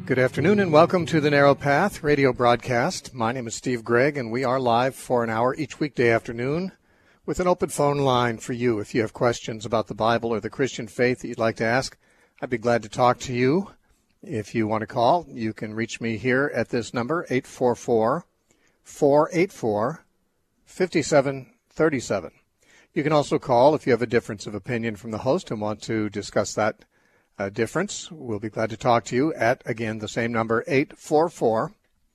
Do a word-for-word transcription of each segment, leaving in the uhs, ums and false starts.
Good afternoon and welcome to the Narrow Path radio broadcast. My name is Steve Gregg, and we are live for an hour each weekday afternoon with an open phone line for you. If you have questions about the Bible or the Christian faith that you'd like to ask, I'd be glad to talk to you. If you want to call, you can reach me here at this number, eight four four, four eight four, five seven three seven. You can also call if you have a difference of opinion from the host and want to discuss that uh, difference. We'll be glad to talk to you at, again, the same number, eight four four,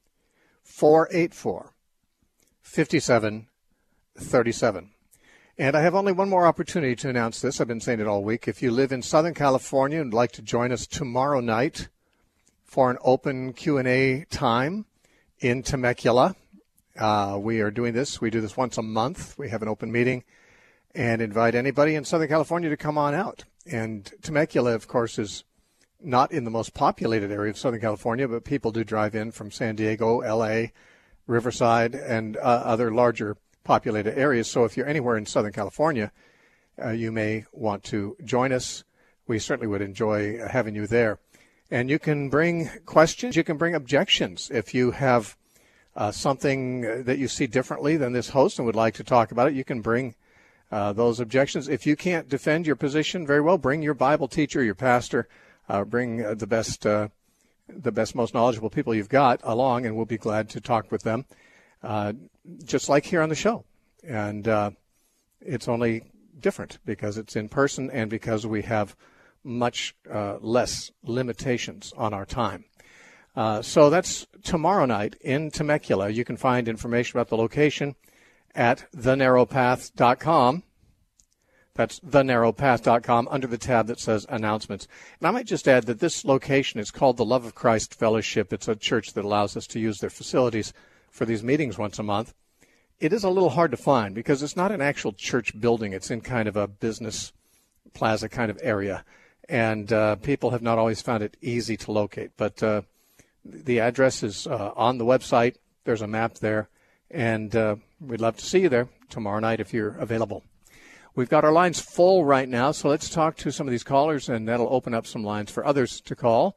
four eight four, five seven three seven. And I have only one more opportunity to announce this. I've been saying it all week. If you live in Southern California and would like to join us tomorrow night for an open Q and A time in Temecula, uh, we are doing this. We do this once a month. We have an open meeting and invite anybody in Southern California to come on out. And Temecula, of course, is not in the most populated area of Southern California, but people do drive in from San Diego, L A, Riverside, and uh, other larger populated areas. So if you're anywhere in Southern California, uh, you may want to join us. We certainly would enjoy having you there. And you can bring questions. You can bring objections. If you have uh, something that you see differently than this host and would like to talk about it, you can bring uh, those objections. If you can't defend your position very well, bring your Bible teacher, your pastor, uh, bring uh, the best, uh, the best, most knowledgeable people you've got along, and we'll be glad to talk with them. Uh, just like here on the show. And uh, it's only different because it's in person and because we have much uh, less limitations on our time. Uh, so that's tomorrow night in Temecula. You can find information about the location at the narrow path dot com. That's the narrow path dot com under the tab that says announcements. And I might just add that this location is called the Love of Christ Fellowship. It's a church that allows us to use their facilities for these meetings once a month. It is a little hard to find because it's not an actual church building. It's in kind of a business plaza kind of area. And uh, people have not always found it easy to locate. But uh, the address is uh, on the website. There's a map there. And uh, we'd love to see you there tomorrow night if you're available. We've got our lines full right now, so let's talk to some of these callers, and that'll open up some lines for others to call.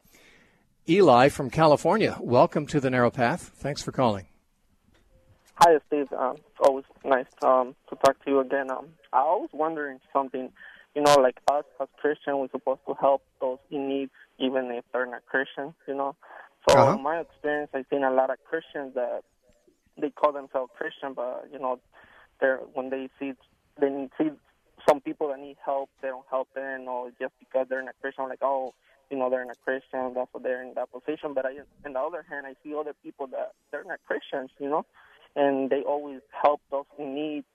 Eli from California, welcome to the Narrow Path. Thanks for calling. Hi, Steve. Um, it's always nice um, to talk to you again. Um, I was wondering something, you know, like us as Christians, we're supposed to help those in need, even if they're not Christians, you know. So uh-huh. in my experience, I've seen a lot of Christians that they call themselves Christian, but, you know, they're when they see they need, see some people that need help, they don't help them, or just because they're not Christian, like, oh, you know, they're not Christian, that's why they're in that position. But I, on the other hand, I see other people that they're not Christians, you know, and they always help those in need.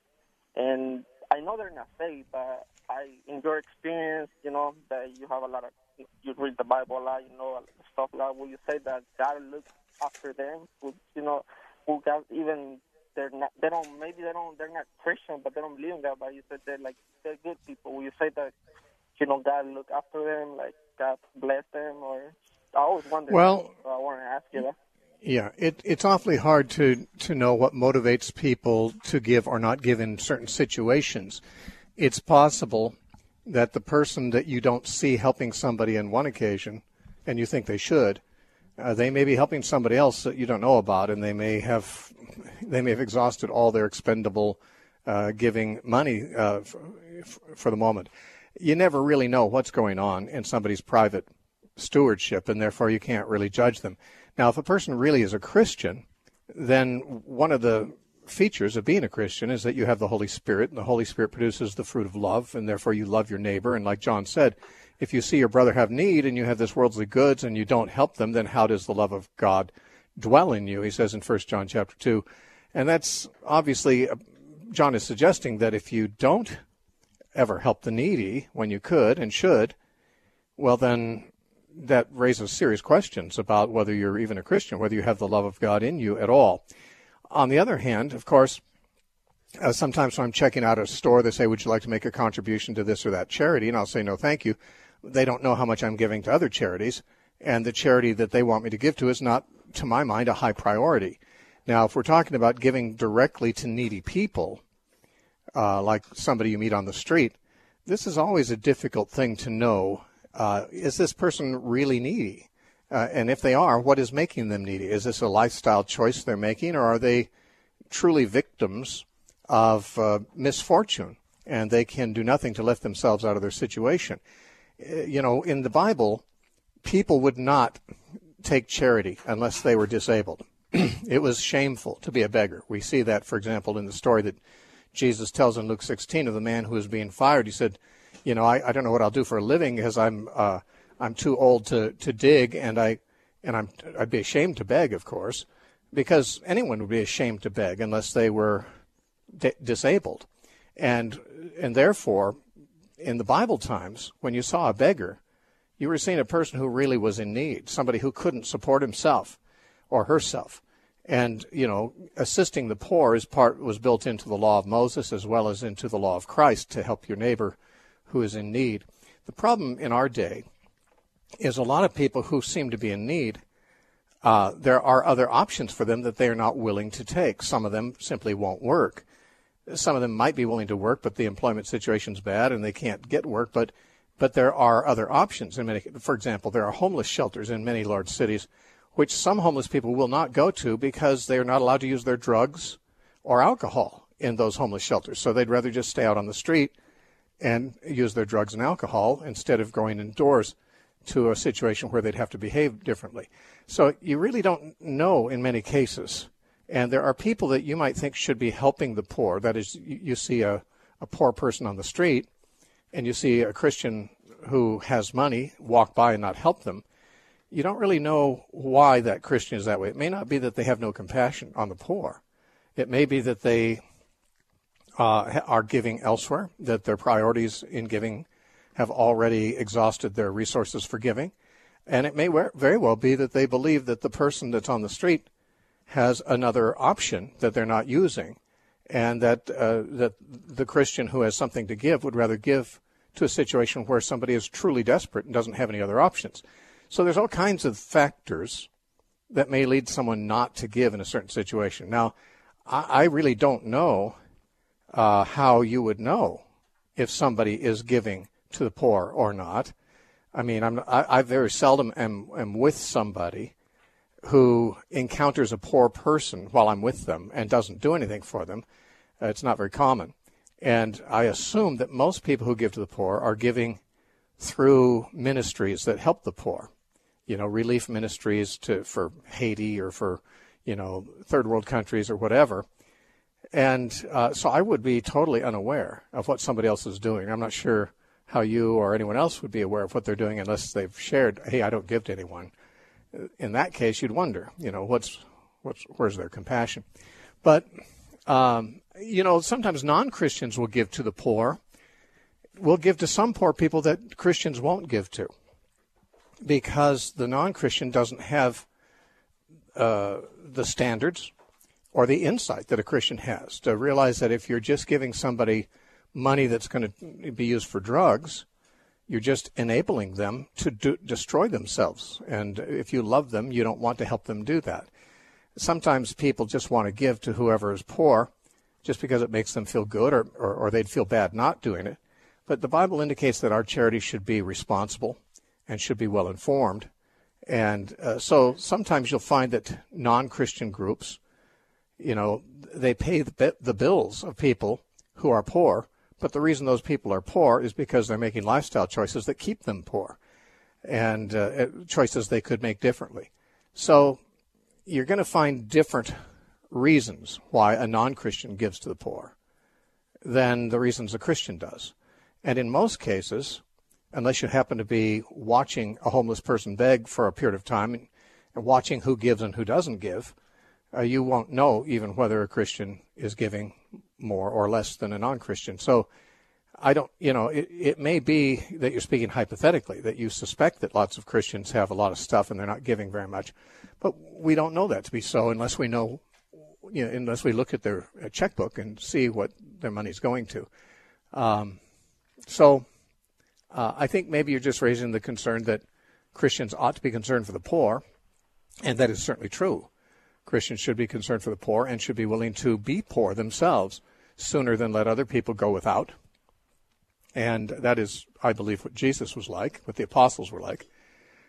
And I know they're not saved, but I, in your experience, you know, that you have a lot of, you read the Bible a lot, you know, stuff like, will you say that God looks after them? Would, you know, will God even, they're not, they don't, maybe they don't, they're not Christian, but they don't believe in God, but you said they're like, they're good people. Will you say that, you know, God look after them, like God bless them? Or I always wonder. Well, so I want to ask you that. Yeah, it, it's awfully hard to, to know what motivates people to give or not give in certain situations. It's possible that the person that you don't see helping somebody on one occasion, and you think they should, uh, they may be helping somebody else that you don't know about, and they may have they may have exhausted all their expendable uh, giving money uh, for, for the moment. You never really know what's going on in somebody's private stewardship, and therefore you can't really judge them. Now, if a person really is a Christian, then one of the features of being a Christian is that you have the Holy Spirit, and the Holy Spirit produces the fruit of love, and therefore you love your neighbor. And like John said, if you see your brother have need and you have this worldly goods and you don't help them, then how does the love of God dwell in you? He says in First John chapter two. And that's obviously, John is suggesting that if you don't ever help the needy when you could and should, well, then that raises serious questions about whether you're even a Christian, whether you have the love of God in you at all. On the other hand, of course, uh, sometimes when I'm checking out a store, they say, would you like to make a contribution to this or that charity? And I'll say, no, thank you. They don't know how much I'm giving to other charities, and the charity that they want me to give to is not, to my mind, a high priority. Now, if we're talking about giving directly to needy people, uh, like somebody you meet on the street, this is always a difficult thing to know. Uh, is this person really needy? Uh, and if they are, what is making them needy? Is this a lifestyle choice they're making, or are they truly victims of uh, misfortune, and they can do nothing to lift themselves out of their situation? Uh, you know, in the Bible, people would not take charity unless they were disabled. It was shameful to be a beggar. We see that, for example, in the story that Jesus tells in Luke sixteen of the man who was being fired. He said, you know, I, I don't know what I'll do for a living because I'm uh, I'm too old to, to dig, and I and I'm I'd be ashamed to beg, of course, because anyone would be ashamed to beg unless they were di- disabled, and and therefore, in the Bible times, when you saw a beggar, you were seeing a person who really was in need, somebody who couldn't support himself or herself. And, you know, assisting the poor is part was built into the law of Moses as well as into the law of Christ to help your neighbor who is in need. The problem in our day is a lot of people who seem to be in need, uh, there are other options for them that they are not willing to take. Some of them simply won't work. Some of them might be willing to work, but the employment situation's bad and they can't get work. But but there are other options. In many, for example, there are homeless shelters in many large cities, which some homeless people will not go to because they are not allowed to use their drugs or alcohol in those homeless shelters. So they'd rather just stay out on the street and use their drugs and alcohol instead of going indoors to a situation where they'd have to behave differently. So you really don't know in many cases. And there are people that you might think should be helping the poor. That is, you see a, a poor person on the street, and you see a Christian who has money walk by and not help them. You don't really know why that Christian is that way. It may not be that they have no compassion on the poor. It may be that they uh, are giving elsewhere, that their priorities in giving have already exhausted their resources for giving. And it may very well be that they believe that the person that's on the street has another option that they're not using, and that uh, that the Christian who has something to give would rather give to a situation where somebody is truly desperate and doesn't have any other options. So there's all kinds of factors that may lead someone not to give in a certain situation. Now, I, I really don't know uh, how you would know if somebody is giving to the poor or not. I mean, I'm, I, I very seldom am, am with somebody who encounters a poor person while I'm with them and doesn't do anything for them. Uh, it's not very common. And I assume that most people who give to the poor are giving through ministries that help the poor. You know, relief ministries to for Haiti or for, you know, third world countries or whatever. And uh, so I would be totally unaware of what somebody else is doing. I'm not sure how you or anyone else would be aware of what they're doing unless they've shared, hey, I don't give to anyone. In that case, you'd wonder, you know, what's, what's, where's their compassion? But, um, you know, sometimes non-Christians will give to the poor. We'll give to some poor people that Christians won't give to, because the non-Christian doesn't have uh, the standards or the insight that a Christian has to realize that if you're just giving somebody money that's going to be used for drugs, you're just enabling them to do, destroy themselves. And if you love them, you don't want to help them do that. Sometimes people just want to give to whoever is poor just because it makes them feel good, or, or, or they'd feel bad not doing it. But the Bible indicates that our charity should be responsible and should be well informed. And uh, so sometimes you'll find that non-Christian groups, you know, they pay the, the bills of people who are poor, but the reason those people are poor is because they're making lifestyle choices that keep them poor, and uh, choices they could make differently. So you're going to find different reasons why a non-Christian gives to the poor than the reasons a Christian does. And in most cases, unless you happen to be watching a homeless person beg for a period of time and, and watching who gives and who doesn't give, uh, you won't know even whether a Christian is giving more or less than a non-Christian. So I don't, you know, it, it may be that you're speaking hypothetically, that you suspect that lots of Christians have a lot of stuff and they're not giving very much. But we don't know that to be so unless we know, you know, unless we look at their checkbook and see what their money's going to. Um, so uh, I think maybe you're just raising the concern that Christians ought to be concerned for the poor, and that is certainly true. Christians should be concerned for the poor and should be willing to be poor themselves sooner than let other people go without. And that is, I believe, what Jesus was like, what the apostles were like.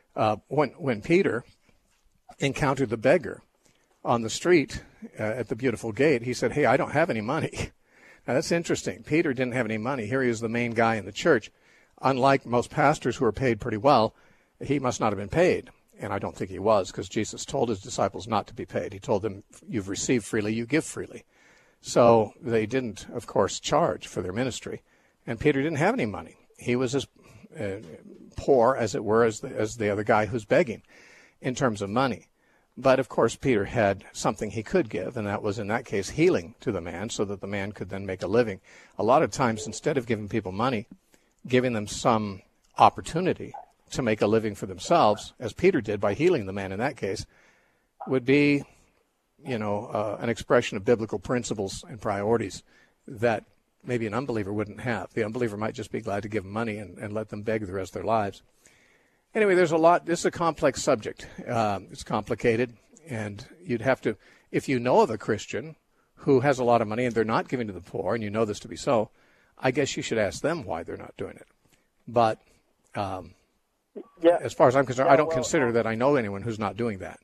Uh, when when Peter encountered the beggar on the street uh, at the Beautiful Gate, he said, "Hey, I don't have any money." Now, that's interesting. Peter didn't have any money. Here he is, the main guy in the church. Unlike most pastors who are paid pretty well, he must not have been paid. And I don't think he was, because Jesus told his disciples not to be paid. He told them, you've received freely, you give freely. So they didn't, of course, charge for their ministry. And Peter didn't have any money. He was as uh, poor, as it were, as the, as the other guy who's begging in terms of money. But, of course, Peter had something he could give, and that was, in that case, healing to the man so that the man could then make a living. A lot of times, instead of giving people money, giving them some opportunity to make a living for themselves, as Peter did by healing the man in that case, would be, you know, uh, an expression of biblical principles and priorities that maybe an unbeliever wouldn't have. The unbeliever might just be glad to give them money and, and let them beg the rest of their lives. Anyway, there's a lot. This is a complex subject. Um, it's complicated, and you'd have to, if you know of a Christian who has a lot of money and they're not giving to the poor, and you know this to be so, I guess you should ask them why they're not doing it. But um, yeah. as far as I'm concerned, yeah, I don't well, consider um, that I know anyone who's not doing that.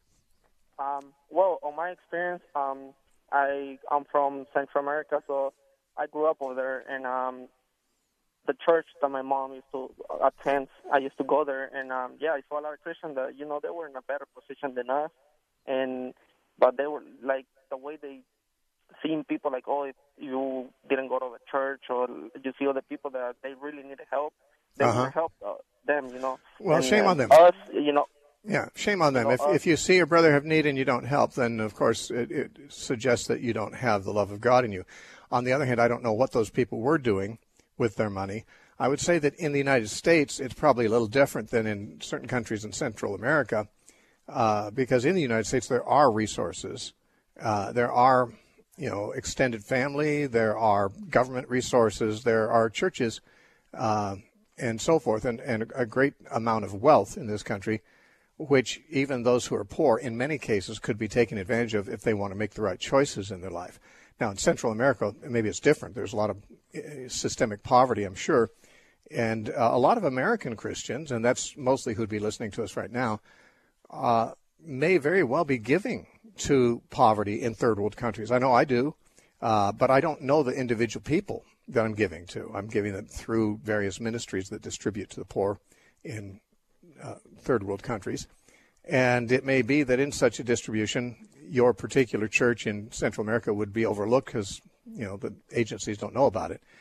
Um, well, on my experience, um, I, I'm from Central America, so I grew up over there, and um, the church that my mom used to attend, I used to go there, and um, yeah, I saw a lot of Christians that, you know, they were in a better position than us, and but they were, like, the way they seen people, like, oh, if you didn't go to the church, or you see other people that they really needed help, they uh-huh. would help uh, them, you know. Well, and, shame uh, on them. Us, you know. Yeah, shame on them. You know, if us, if you see your brother have need and you don't help, then, of course, it, it suggests that you don't have the love of God in you. On the other hand, I don't know what those people were doing with their money. I would say that in the United States, it's probably a little different than in certain countries in Central America, uh, because in the United States there are resources. Uh, there are, you know, extended family, there are government resources, there are churches, uh, and so forth, and, and a great amount of wealth in this country, which even those who are poor, in many cases, could be taken advantage of if they want to make the right choices in their life. Now, in Central America, maybe it's different. There's a lot of systemic poverty, I'm sure. And uh, a lot of American Christians, and that's mostly who'd be listening to us right now, uh, may very well be giving to poverty in third world countries. I know I do, uh, but I don't know the individual people that I'm giving to. I'm giving them through various ministries that distribute to the poor in uh, third world countries. And it may be that in such a distribution, your particular church in Central America would be overlooked because, you know, the agencies don't know about it.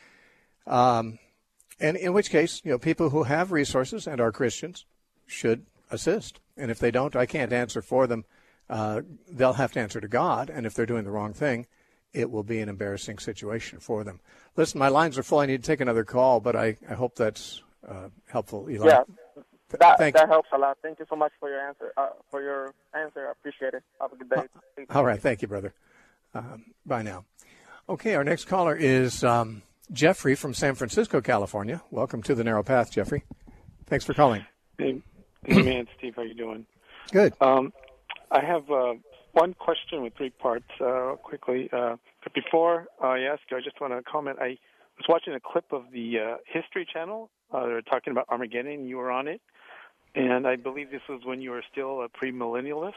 Um, and in which case, you know, people who have resources and are Christians should assist. And if they don't, I can't answer for them. Uh, they'll have to answer to God. And if they're doing the wrong thing, it will be an embarrassing situation for them. Listen, my lines are full. I need to take another call, but I, I hope that's uh, helpful, Eli. Yeah, that, Thanks. that helps a lot. Thank you so much for your answer. Uh, for your answer, I appreciate it. Have a good day. Uh, all right, thank you, brother. Um, bye now. Okay, our next caller is um, Jeffrey from San Francisco, California. Welcome to the Narrow Path, Jeffrey. Thanks for calling. Hey, hey man, Steve, how you doing? Good. Um, I have uh, one question with three parts. Uh, quickly, uh, but before I ask you, I just want to comment. I was watching a clip of the uh, History Channel. Uh, they were talking about Armageddon. You were on it, and I believe this was when you were still a premillennialist.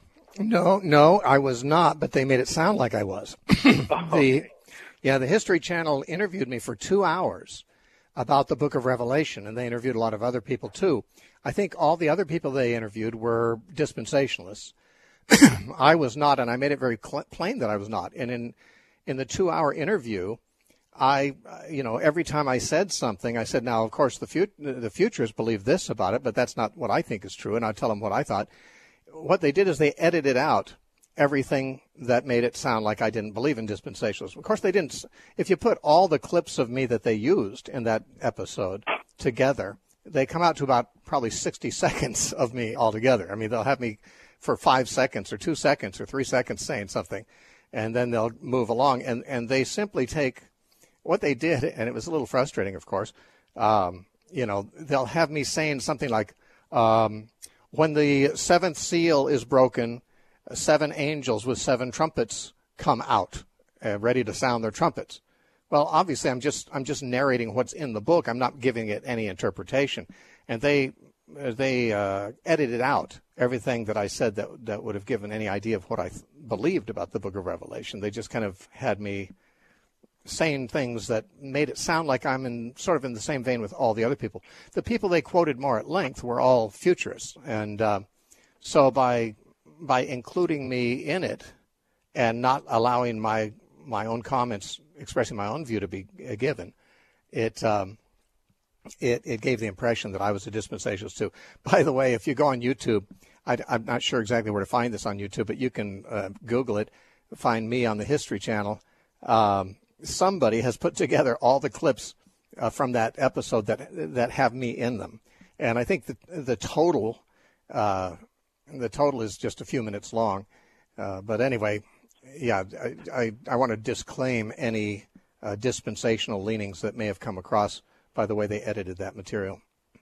No, no, I was not, but they made it sound like I was. Oh, the, okay. Yeah, the History Channel interviewed me for two hours about the Book of Revelation, and they interviewed a lot of other people too. I think all the other people they interviewed were dispensationalists. I was not, and I made it very cl- plain that I was not. And in in the two-hour interview, I, you know, every time I said something, I said, now, of course, the, fut- the futurists believe this about it, but that's not what I think is true, and I'll tell them what I thought. What they did is they edited out everything that made it sound like I didn't believe in dispensationalism. Of course, they didn't. If you put all the clips of me that they used in that episode together, they come out to about probably sixty seconds of me altogether. I mean, they'll have me for five seconds or two seconds or three seconds saying something, and then they'll move along. And, and they simply take what they did, and it was a little frustrating, of course. Um, you know, they'll have me saying something like, um, when the seventh seal is broken, seven angels with seven trumpets come out, uh, ready to sound their trumpets. Well, obviously, I'm just I'm just narrating what's in the book. I'm not giving it any interpretation. And they they uh, edited out everything that I said that that would have given any idea of what I th- believed about the Book of Revelation. They just kind of had me saying things that made it sound like I'm in sort of in the same vein with all the other people. The people they quoted more at length were all futurists, and uh, so by by including me in it and not allowing my my own comments, expressing my own view to be uh, given, it. Um, It, it gave the impression that I was a dispensationalist too. By the way, if you go on YouTube, I, I'm not sure exactly where to find this on YouTube, but you can uh, Google it, find me on the History Channel. Um, somebody has put together all the clips uh, from that episode that that have me in them, and I think the the total uh, the total is just a few minutes long. Uh, but anyway, yeah, I I, I want to disclaim any uh, dispensational leanings that may have come across by the way they edited that material.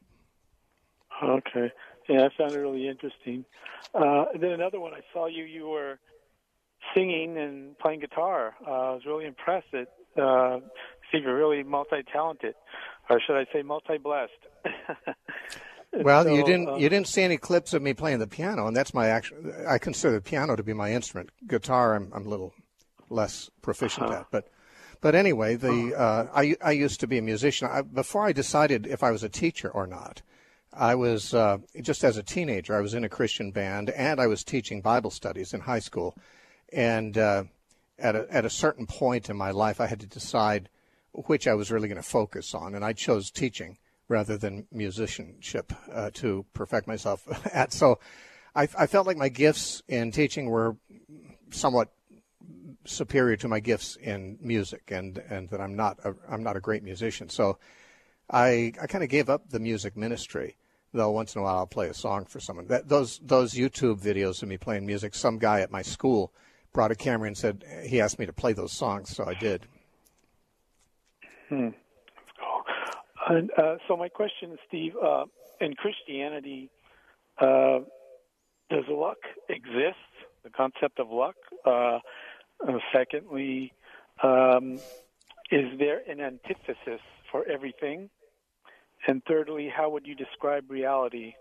Okay. Yeah, I found it really interesting. Uh, then another one, I saw you, you were singing and playing guitar. Uh, I was really impressed that uh, Steve, you're really multi-talented, or should I say multi-blessed. Well, so, you didn't uh, you didn't see any clips of me playing the piano, and that's my actual. I consider the piano to be my instrument. Guitar, I'm I'm a little less proficient uh-huh. at, but. But anyway, the uh, I, I used to be a musician. I, before I decided if I was a teacher or not, I was, uh, just as a teenager, I was in a Christian band, and I was teaching Bible studies in high school. And uh, at, a, at a certain point in my life, I had to decide which I was really going to focus on, and I chose teaching rather than musicianship uh, to perfect myself at. So I, I felt like my gifts in teaching were somewhat superior to my gifts in music, and, and that I'm not a, I'm not a great musician. So I I kind of gave up the music ministry, though once in a while I'll play a song for someone. That, those those YouTube videos of me playing music, some guy at my school brought a camera and said he asked me to play those songs, so I did. Hmm. That's cool. And, uh, so my question, Steve, uh, in Christianity, uh, does luck exist? The concept of luck? Uh, Uh, secondly, um, is there an antithesis for everything? And thirdly, how would you describe reality?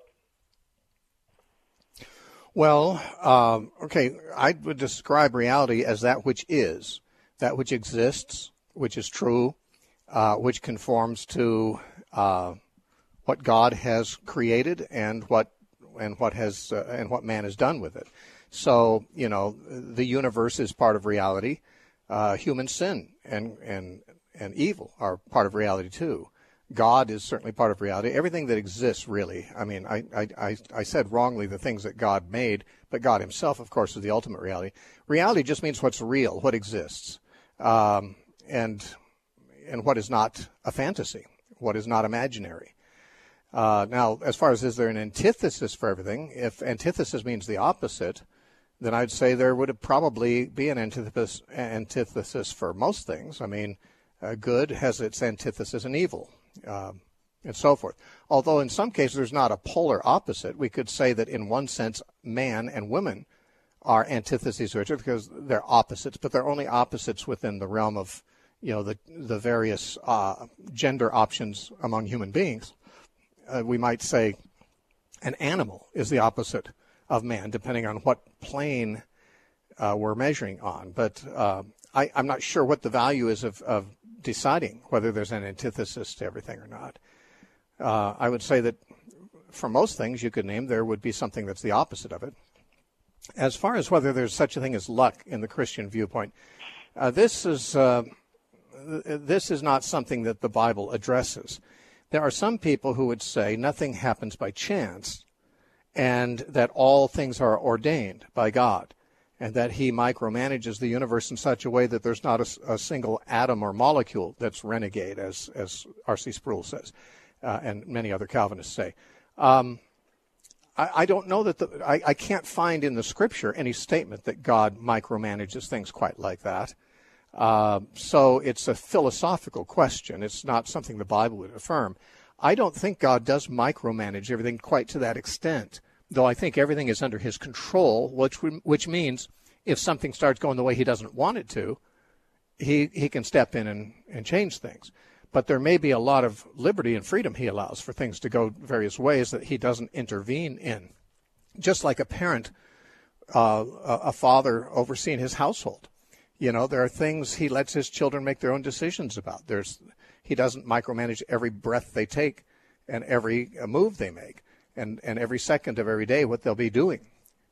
Well, um, okay, I would describe reality as that which is, that which exists, which is true, uh, which conforms to uh, what God has created and what and what has uh, and what man has done with it. So, you know, the universe is part of reality. Uh, human sin and, and and evil are part of reality, too. God is certainly part of reality. Everything that exists, really. I mean, I, I, I said wrongly the things that God made, but God himself, of course, is the ultimate reality. Reality just means what's real, what exists, um, and and what is not a fantasy, what is not imaginary. Uh, now, as far as is there an antithesis for everything, if antithesis means the opposite, then I'd say there would probably be an antithesis, antithesis for most things. I mean, uh, good has its antithesis in evil, um, and so forth. Although in some cases there's not a polar opposite. We could say that in one sense man and woman are antitheses to each other because they're opposites, but they're only opposites within the realm of, you know, the, the various uh, gender options among human beings. Uh, we might say an animal is the opposite of man, depending on what plane uh, we're measuring on. But uh, I, I'm not sure what the value is of, of deciding whether there's an antithesis to everything or not. Uh, I would say that for most things you could name, there would be something that's the opposite of it. As far as whether there's such a thing as luck in the Christian viewpoint, uh, this is uh, this is not something that the Bible addresses. There are some people who would say nothing happens by chance, and that all things are ordained by God, and that he micromanages the universe in such a way that there's not a, a single atom or molecule that's renegade, as, as R C Sproul says, uh, and many other Calvinists say. Um, I, I don't know that the, I, I can't find in the Scripture any statement that God micromanages things quite like that. Uh, so it's a philosophical question. It's not something the Bible would affirm. I don't think God does micromanage everything quite to that extent, though I think everything is under his control, which which means if something starts going the way he doesn't want it to, he, he can step in and, and change things. But there may be a lot of liberty and freedom he allows for things to go various ways that he doesn't intervene in. Just like a parent, uh, a father overseeing his household. You know, there are things he lets his children make their own decisions about. There's, he doesn't micromanage every breath they take and every move they make and, and every second of every day what they'll be doing.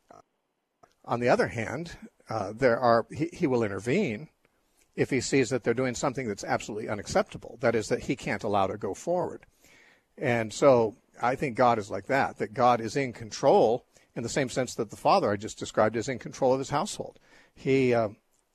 On the other hand, uh, there are he, he will intervene if he sees that they're doing something that's absolutely unacceptable. That is, that he can't allow to go forward. And so I think God is like that, that God is in control in the same sense that the father I just described is in control of his household. He, uh,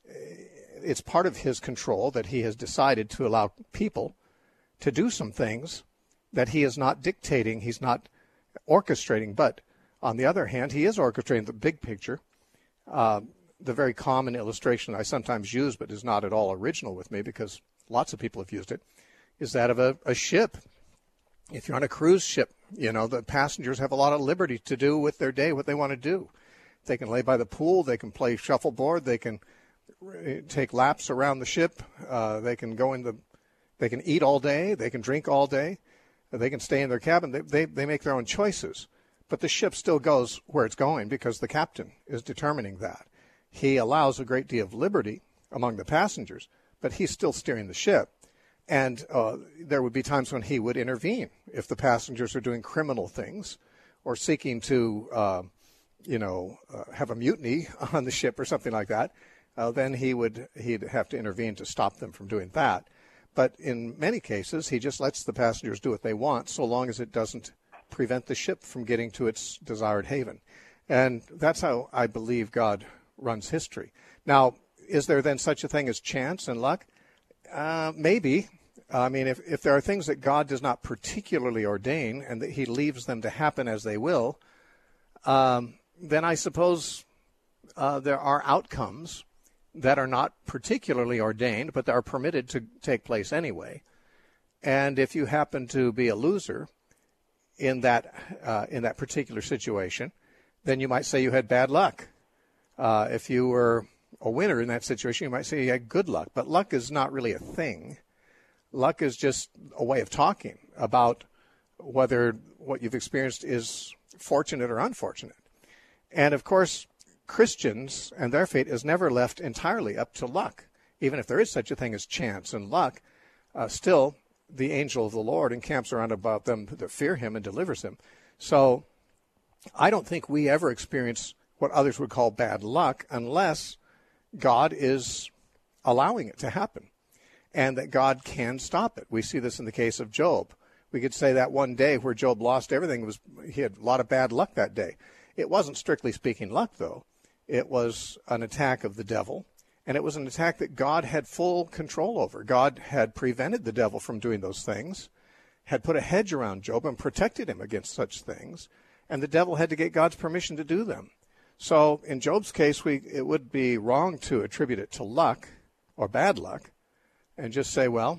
it's part of his control that he has decided to allow people to do some things that he is not dictating, he's not orchestrating. But on the other hand, he is orchestrating the big picture. Uh, the very common illustration I sometimes use, but is not at all original with me because lots of people have used it, is that of a, a ship. If you're on a cruise ship, you know, the passengers have a lot of liberty to do with their day what they want to do. They can lay by the pool, they can play shuffleboard, they can take laps around the ship, uh, they can go in the, they can eat all day, they can drink all day, they can stay in their cabin. They, they, they make their own choices. But the ship still goes where it's going because the captain is determining that. He allows a great deal of liberty among the passengers, but he's still steering the ship. And uh, there would be times when he would intervene if the passengers are doing criminal things or seeking to, uh, you know, uh, have a mutiny on the ship or something like that. Uh, then he would he'd have to intervene to stop them from doing that. But in many cases, he just lets the passengers do what they want so long as it doesn't prevent the ship from getting to its desired haven. And that's how I believe God runs history. Now, is there then such a thing as chance and luck? Uh, maybe. I mean, if, if there are things that God does not particularly ordain and that he leaves them to happen as they will, um, then I suppose uh, there are outcomes that are not particularly ordained, but that are permitted to take place anyway. And if you happen to be a loser in that uh, in that particular situation, then you might say you had bad luck. Uh, if you were a winner in that situation, you might say you had good luck. But luck is not really a thing. Luck is just a way of talking about whether what you've experienced is fortunate or unfortunate. And, of course, Christians and their fate is never left entirely up to luck. Even if there is such a thing as chance and luck, uh, still the angel of the Lord encamps around about them that fear him and delivers him. So I don't think we ever experience what others would call bad luck unless God is allowing it to happen and that God can stop it. We see this in the case of Job. We could say that one day where Job lost everything, was he had a lot of bad luck that day. It wasn't strictly speaking luck, though. It was an attack of the devil, and it was an attack that God had full control over. God had prevented the devil from doing those things, had put a hedge around Job and protected him against such things, and the devil had to get God's permission to do them. So in Job's case, we it would be wrong to attribute it to luck or bad luck and just say, well,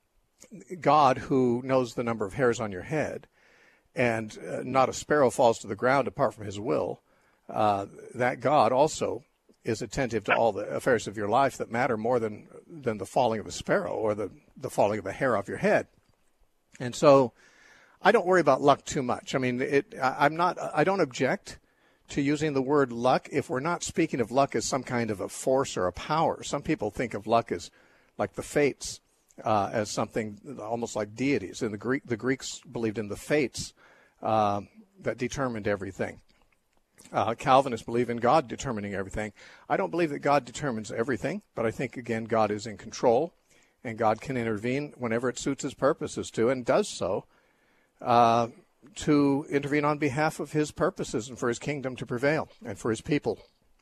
God, who knows the number of hairs on your head, and uh, not a sparrow falls to the ground apart from his will, uh, that God also is attentive to all the affairs of your life that matter more than than the falling of a sparrow or the, the falling of a hair off your head. And so I don't worry about luck too much. I mean, it, I, I'm not, I don't object to using the word luck if we're not speaking of luck as some kind of a force or a power. Some people think of luck as like the fates, uh, as something almost like deities. And the Greek, the Greeks believed in the fates uh, that determined everything. Uh, Calvinists believe in God determining everything. I don't believe that God determines everything, but I think, again, God is in control, and God can intervene whenever it suits his purposes to, and does so, uh, to intervene on behalf of his purposes and for his kingdom to prevail and for his people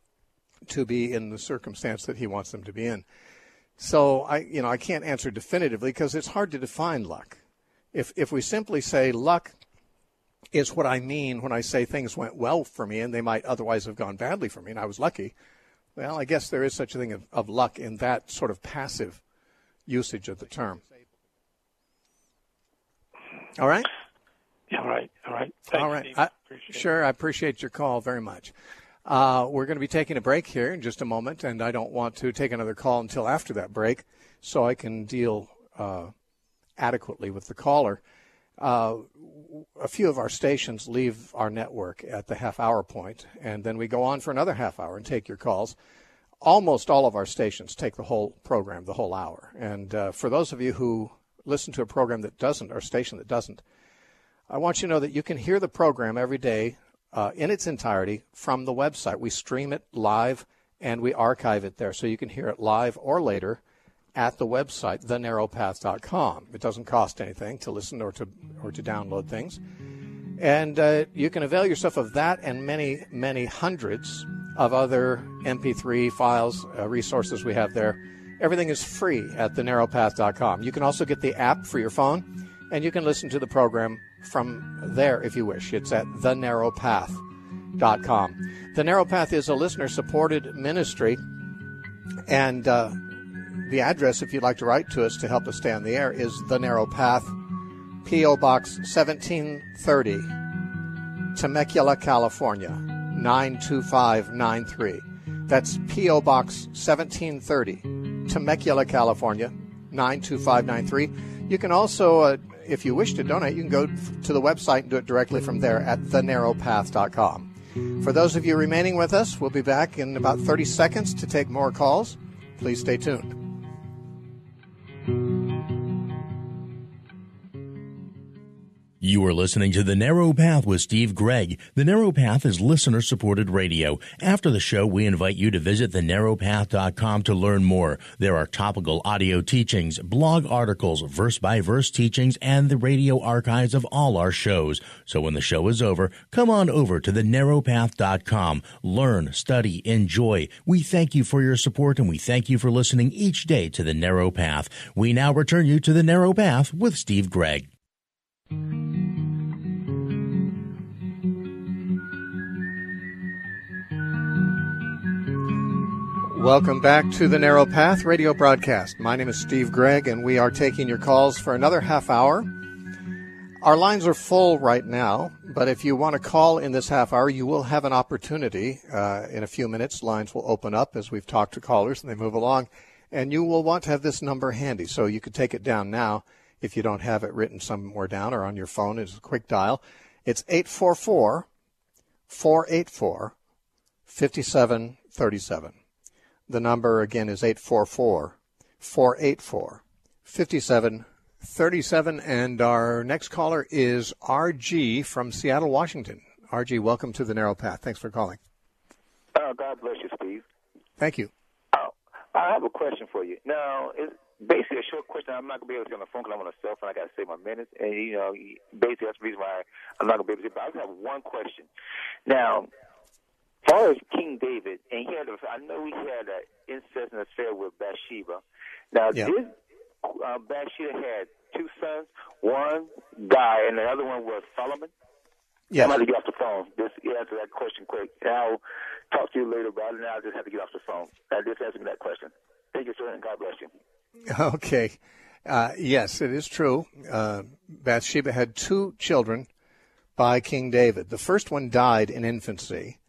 to be in the circumstance that he wants them to be in. So I, you know, I can't answer definitively because it's hard to define luck. If if we simply say luck is what I mean when I say things went well for me and they might otherwise have gone badly for me and I was lucky, well, I guess there is such a thing of, of luck in that sort of passive usage of the term. All right? Yeah, all right, all right. Thanks, all right. Steve. I, Appreciate sure, it. I appreciate your call very much. Uh, we're going to be taking a break here in just a moment, and I don't want to take another call until after that break so I can deal uh, adequately with the caller. Uh, a few of our stations leave our network at the half-hour point, and then we go on for another half hour and take your calls. Almost all of our stations take the whole program, the whole hour. And uh, for those of you who listen to a program that doesn't, or a station that doesn't, I want you to know that you can hear the program every day uh, in its entirety from the website. We stream it live, and we archive it there, so you can hear it live or later at the website, the narrow path dot com. It doesn't cost anything to listen or to or to download things. And uh, you can avail yourself of that and many, many hundreds of other M P three files, uh, resources we have there. Everything is free at the narrow path dot com. You can also get the app for your phone, and you can listen to the program from there if you wish. It's at the narrow path dot com. The Narrow Path is a listener-supported ministry, and uh, the address, if you'd like to write to us to help us stay on the air, is The Narrow Path, P O. Box seventeen thirty, Temecula, California, nine two five nine three. That's P O. Box seventeen thirty, Temecula, California, nine two five nine three. You can also, uh, if you wish to donate, you can go to the website and do it directly from there at the narrow path dot com. For those of you remaining with us, we'll be back in about thirty seconds to take more calls. Please stay tuned. You are listening to The Narrow Path with Steve Gregg. The Narrow Path is listener-supported radio. After the show, we invite you to visit the narrow path dot com to learn more. There are topical audio teachings, blog articles, verse-by-verse teachings, and the radio archives of all our shows. So when the show is over, come on over to the narrow path dot com. Learn, study, enjoy. We thank you for your support, and we thank you for listening each day to The Narrow Path. We now return you to The Narrow Path with Steve Gregg. Welcome back to the Narrow Path radio broadcast. My name is Steve Gregg, and we are taking your calls for another half hour. Our lines are full right now, but if you want to call in this half hour, you will have an opportunity. Uh, in a few minutes, lines will open up as we've talked to callers and they move along, and you will want to have this number handy, so you could take it down now if you don't have it written somewhere down or on your phone. It's a quick dial. It's eight four four, four eight four, five seven three seven. The number, again, is eight four four, four eight four, five seven three seven. And our next caller is R G from Seattle, Washington. R G, welcome to the Narrow Path. Thanks for calling. Uh, God bless you, Steve. Thank you. Uh, I have a question for you. Now, it's basically a short question. I'm not going to be able to get on the phone because I'm on a cell phone. I got to save my minutes. And, you know, basically that's the reason why I'm not going to be able to. But I just have one question. Now, as far as King David, and he had, a, I know he had an incest and affair with Bathsheba. Now, yeah. this uh, Bathsheba had two sons. One died, and the other one was Solomon. Yes. I'm going to get off the phone. Just answer that question quick. And I'll talk to you later about it. Now I just have to get off the phone. Now, just answer me that question. Thank you, sir, and God bless you. Okay. Uh, yes, it is true. Uh, Bathsheba had two children by King David. The first one died in infancy.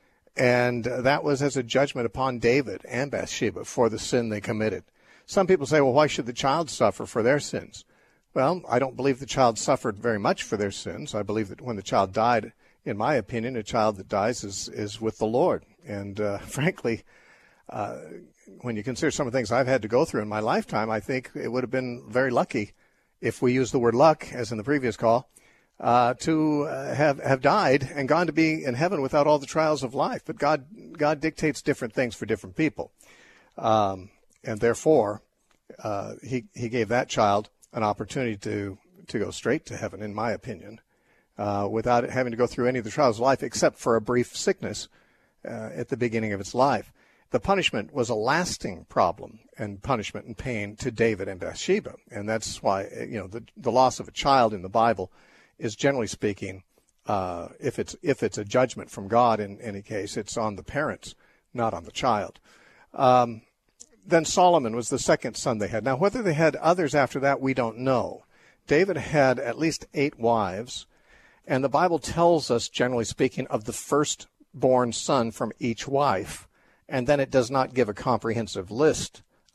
And that was as a judgment upon David and Bathsheba for the sin they committed. Some people say, well, why should the child suffer for their sins? Well, I don't believe the child suffered very much for their sins. I believe that when the child died, in my opinion, a child that dies is, is with the Lord. And uh, frankly, uh, when you consider some of the things I've had to go through in my lifetime, I think it would have been very lucky, if we use the word luck, as in the previous call, Uh, to uh, have have died and gone to be in heaven without all the trials of life. But God God dictates different things for different people, um, and therefore uh, he he gave that child an opportunity to to go straight to heaven, in my opinion, uh, without having to go through any of the trials of life, except for a brief sickness uh, at the beginning of its life. The punishment was a lasting problem and punishment and pain to David and Bathsheba, and that's why you know the the loss of a child in the Bible is, generally speaking, uh, if it's if it's a judgment from God in any case, it's on the parents, not on the child. Um, then Solomon was the second son they had. Now, whether they had others after that, we don't know. David had at least eight wives, and the Bible tells us, generally speaking, of the firstborn son from each wife, and then it does not give a comprehensive list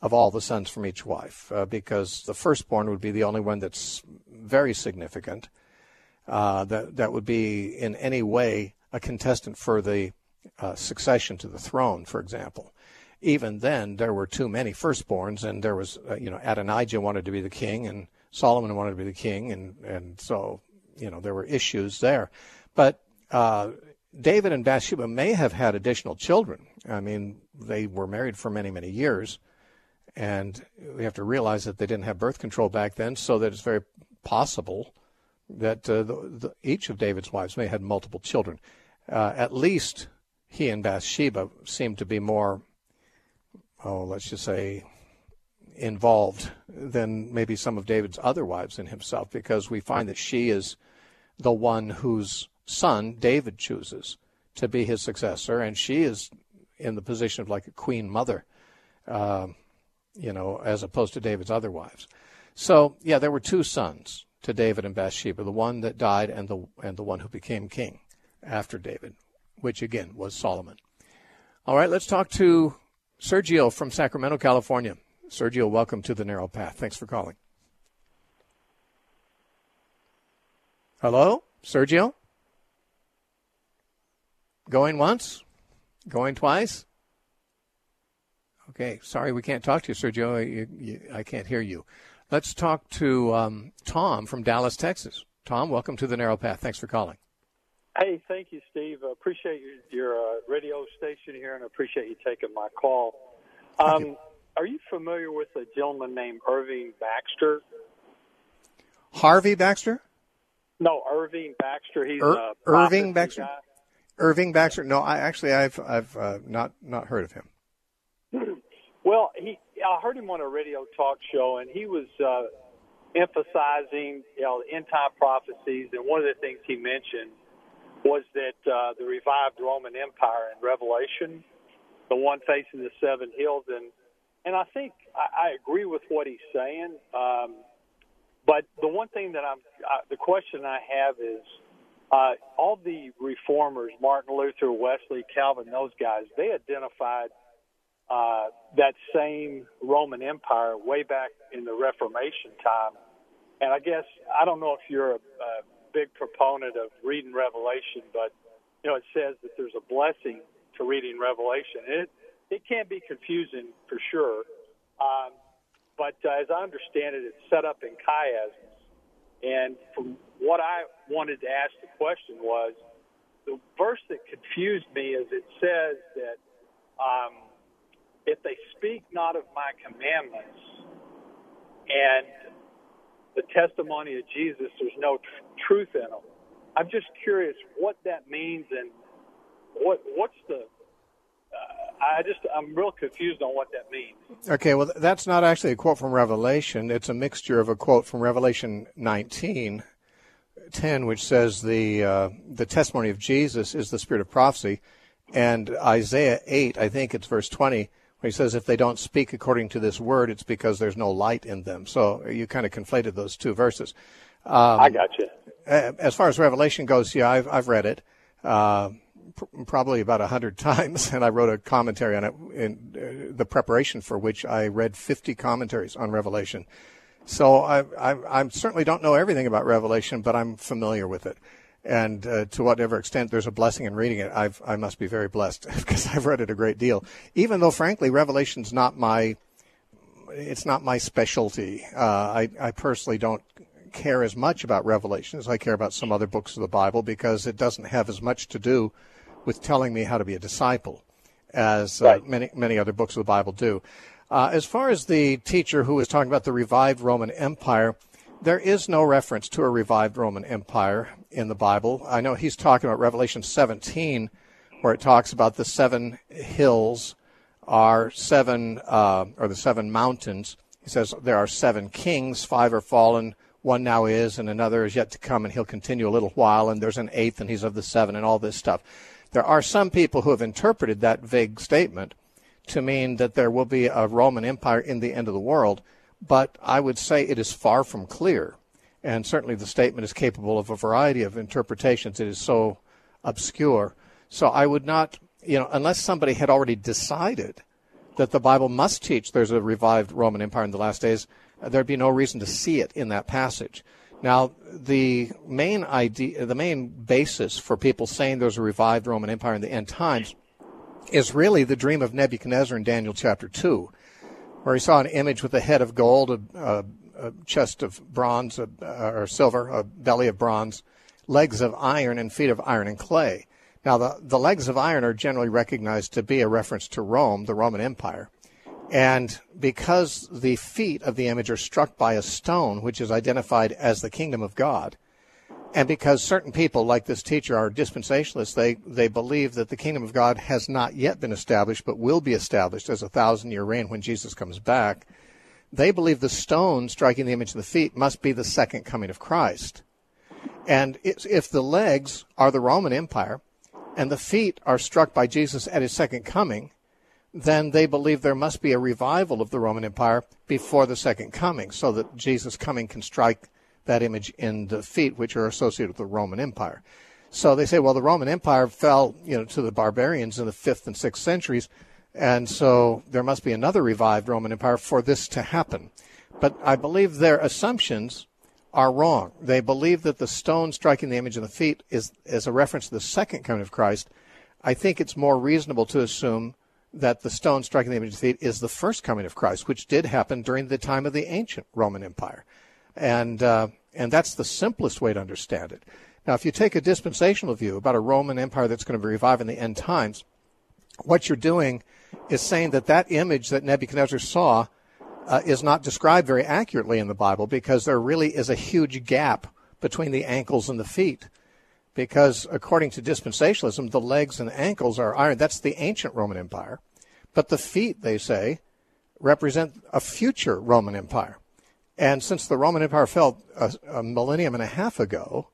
of all the sons from each wife, uh, because the firstborn would be the only one that's very significant, uh, that, that would be in any way a contestant for the uh, succession to the throne, for example. Even then, there were too many firstborns, and there was, uh, you know, Adonijah wanted to be the king, and Solomon wanted to be the king, and, and so, you know, there were issues there. But uh, David and Bathsheba may have had additional children. I mean, they were married for many, many years, and we have to realize that they didn't have birth control back then, so that it's very possible that uh, the, the, each of David's wives may have had multiple children. Uh, at least he and Bathsheba seemed to be more, oh, let's just say, involved than maybe some of David's other wives and himself, because we find that she is the one whose son David chooses to be his successor, and she is in the position of like a queen mother, uh, you know, as opposed to David's other wives. So, yeah, there were two sons to David and Bathsheba, the one that died and the and the one who became king after David, which again was Solomon. All right, let's talk to Sergio from Sacramento, California. Sergio, welcome to the Narrow Path. Thanks for calling. Hello, Sergio? Going once? Going twice? Okay, sorry we can't talk to you, Sergio. You, you, I can't hear you. Let's talk to um, Tom from Dallas, Texas. Tom, welcome to the Narrow Path. Thanks for calling. Hey, thank you, Steve. I appreciate your, your uh, radio station here, and I appreciate you taking my call. Um, you. Are you familiar with a gentleman named Irving Baxter? Harvey Baxter? No, Irving Baxter. He's Ir- a Irving Baxter. Guy. Irving Baxter. No, I actually I've I've uh, not not heard of him. Well, he I heard him on a radio talk show, and he was uh, emphasizing, you know, the end time prophecies, and one of the things he mentioned was that uh, the revived Roman Empire in Revelation, the one facing the seven hills, and and I think I, I agree with what he's saying. Um, but the one thing that I'm, uh, the question I have is, uh, all the reformers, Martin Luther, Wesley, Calvin, those guys, they identified uh, that same Roman Empire way back in the Reformation time. And I guess, I don't know if you're a, a big proponent of reading Revelation, but, you know, it says that there's a blessing to reading Revelation. It it can be confusing for sure, um, but uh, as I understand it, it's set up in chiasms. And from what I wanted to ask the question was, the verse that confused me is it says that um, if they speak not of my commandments and the testimony of Jesus, there's no tr- truth in them. I'm just curious what that means, and what what's the uh, I just I'm real confused on what that means. Okay, well, that's not actually a quote from Revelation. It's a mixture of a quote from Revelation nineteen ten, which says the uh, the testimony of Jesus is the spirit of prophecy, and Isaiah eight, I think it's verse twenty, where he says if they don't speak according to this word, it's because there's no light in them. So you kind of conflated those two verses. Um, I got you. As far as Revelation goes, yeah, I've I've read it. Uh, probably about a hundred times, and I wrote a commentary on it in uh, the preparation for which I read fifty commentaries on Revelation. So I, I, I certainly don't know everything about Revelation, but I'm familiar with it. And uh, to whatever extent there's a blessing in reading it, I've, I must be very blessed because I've read it a great deal. Even though, frankly, Revelation's not my, it's not my specialty. Uh, I, I personally don't care as much about Revelation as I care about some other books of the Bible, because it doesn't have as much to do with telling me how to be a disciple as uh, right. many many other books of the Bible do. Uh, as far as the teacher who was talking about the revived Roman Empire, there is no reference to a revived Roman Empire in the Bible. I know he's talking about Revelation seventeen, where it talks about the seven hills are seven, uh, or the seven mountains. He says there are seven kings, five are fallen, one now is, and another is yet to come, and he'll continue a little while, and there's an eighth, and he's of the seven, and all this stuff. There are some people who have interpreted that vague statement to mean that there will be a Roman Empire in the end of the world, but I would say it is far from clear, and certainly the statement is capable of a variety of interpretations. It is so obscure. So I would not, you know, unless somebody had already decided that the Bible must teach there's a revived Roman Empire in the last days, there'd be no reason to see it in that passage. Now, the main idea, the main basis for people saying there's a revived Roman Empire in the end times is really the dream of Nebuchadnezzar in Daniel chapter two, where he saw an image with a head of gold, a, a, a chest of bronze a, or silver, a belly of bronze, legs of iron, and feet of iron and clay. Now, the, the legs of iron are generally recognized to be a reference to Rome, the Roman Empire. And because the feet of the image are struck by a stone, which is identified as the kingdom of God, and because certain people, like this teacher, are dispensationalists, they, they believe that the kingdom of God has not yet been established, but will be established as a thousand-year reign when Jesus comes back. They believe the stone striking the image of the feet must be the second coming of Christ. And if the legs are the Roman Empire, and the feet are struck by Jesus at his second coming, then they believe there must be a revival of the Roman Empire before the second coming, so that Jesus' coming can strike that image in the feet, which are associated with the Roman Empire. So they say, well, the Roman Empire fell, you know, to the barbarians in the fifth and sixth centuries, and so there must be another revived Roman Empire for this to happen. But I believe their assumptions are wrong. They believe that the stone striking the image of the feet is, is a reference to the second coming of Christ. I think it's more reasonable to assume that the stone striking the image of the feet is the first coming of Christ, which did happen during the time of the ancient Roman Empire. And uh, and that's the simplest way to understand it. Now, if you take a dispensational view about a Roman Empire that's going to be revived in the end times, what you're doing is saying that that image that Nebuchadnezzar saw uh, is not described very accurately in the Bible, because there really is a huge gap between the ankles and the feet. Because according to dispensationalism, the legs and ankles are iron. That's the ancient Roman Empire. But the feet, they say, represent a future Roman Empire. And since the Roman Empire fell a, a millennium and a half ago,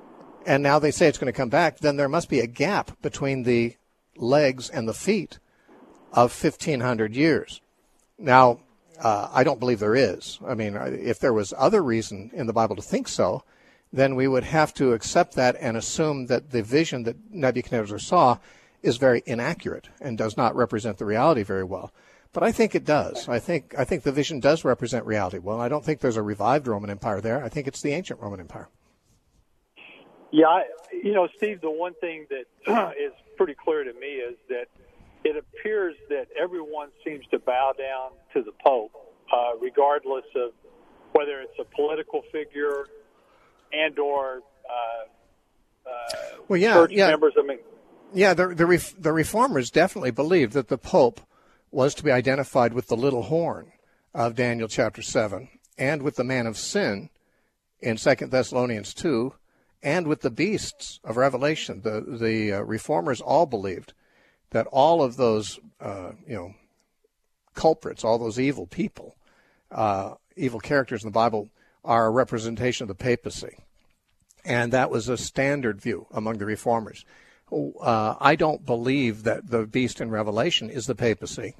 and now they say it's going to come back, then there must be a gap between the legs and the feet of fifteen hundred years. Now, uh, I don't believe there is. I mean, if there was other reason in the Bible to think so, then we would have to accept that and assume that the vision that Nebuchadnezzar saw is very inaccurate and does not represent the reality very well. But I think it does. I think I think the vision does represent reality. Well, I don't think there's a revived Roman Empire there. I think it's the ancient Roman Empire. Yeah, I, you know, Steve, the one thing that is pretty clear to me is that it appears that everyone seems to bow down to the Pope, uh, regardless of whether it's a political figure and or uh, uh, well, yeah, church yeah. members. I mean, yeah, the the, ref, the reformers definitely believed that the Pope was to be identified with the little horn of Daniel chapter seven, and with the man of sin in Second Thessalonians two, and with the beasts of Revelation. The the uh, reformers all believed that all of those uh, you know culprits, all those evil people, uh, evil characters in the Bible, are a representation of the papacy. And that was a standard view among the reformers. Uh, I don't believe that the beast in Revelation is the papacy,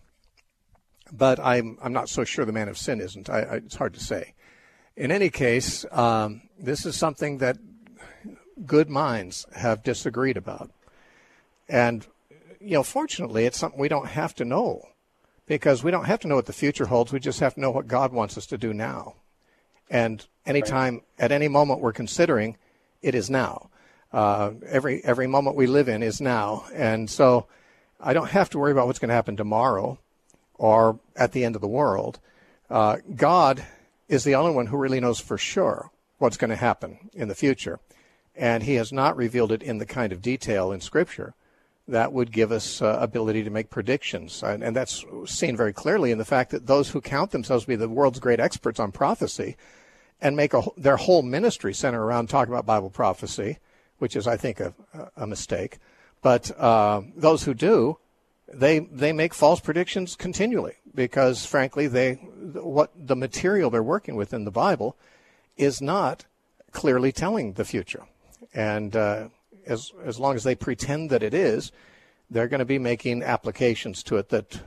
but I'm I'm not so sure the man of sin isn't. I, I, it's hard to say. In any case, um, this is something that good minds have disagreed about. And, you know, fortunately, it's something we don't have to know, because we don't have to know what the future holds. We just have to know what God wants us to do now. And anytime, at any moment we're considering, it is now. Uh, every every moment we live in is now. And so I don't have to worry about what's going to happen tomorrow or at the end of the world. Uh, God is the only one who really knows for sure what's going to happen in the future. And he has not revealed it in the kind of detail in Scripture that would give us uh, ability to make predictions. And, and that's seen very clearly in the fact that those who count themselves to be the world's great experts on prophecy and make a, their whole ministry center around talking about Bible prophecy, which is, I think, a, a mistake. But uh, those who do, they they make false predictions continually, because, frankly, they what the material they're working with in the Bible is not clearly telling the future. And uh, as as long as they pretend that it is, they're going to be making applications to it that